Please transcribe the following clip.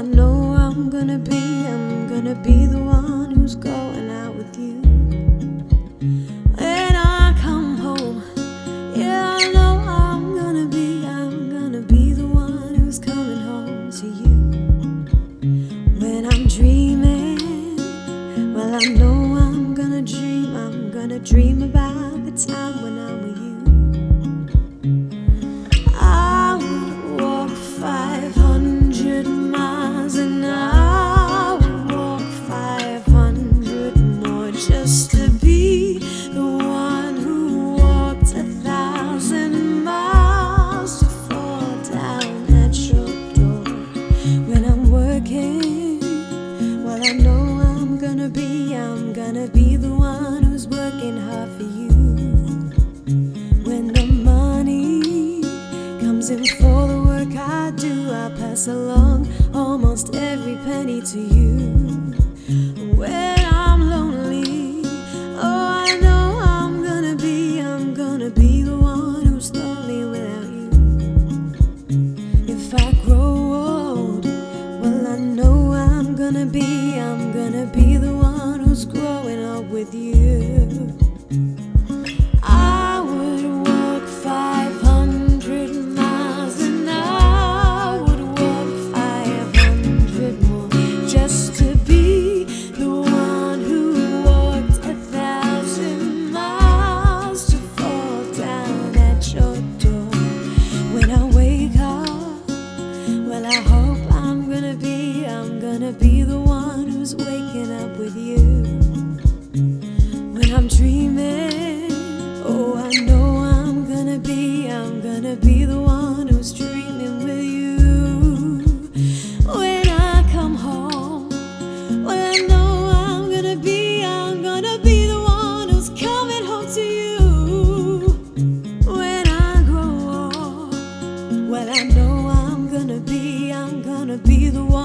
know I'm gonna be the one who's going out with you. When I come home, yeah, I know I'm gonna be the one who's coming home to you. When I'm dreaming, well, I know I'm gonna dream about the time when I'm with you. I would walk 500 miles and I would walk 500 more just to be the one who walked 1,000 miles to fall down at your door. When I'm working, well, I know I'm gonna be the one who's working hard for you. When the money comes in for the work I do, I'll pass along almost every penny to you. When I'm lonely, oh, I know I'm gonna be the one who's lonely without you. If I grow old, well, I know I'm gonna be the one who's growing up with you. I would walk 500 miles and I would walk 500 more just to be the one who walked 1,000 miles to fall down at your door. When I wake up, well, I hope I'm gonna be the one who's waking up with you. When I'm dreaming, oh, I know I'm gonna be the one who's dreaming with you. When I come home, well, I know I'm gonna be the one who's coming home to you. When I grow old, well, I know I'm gonna be the one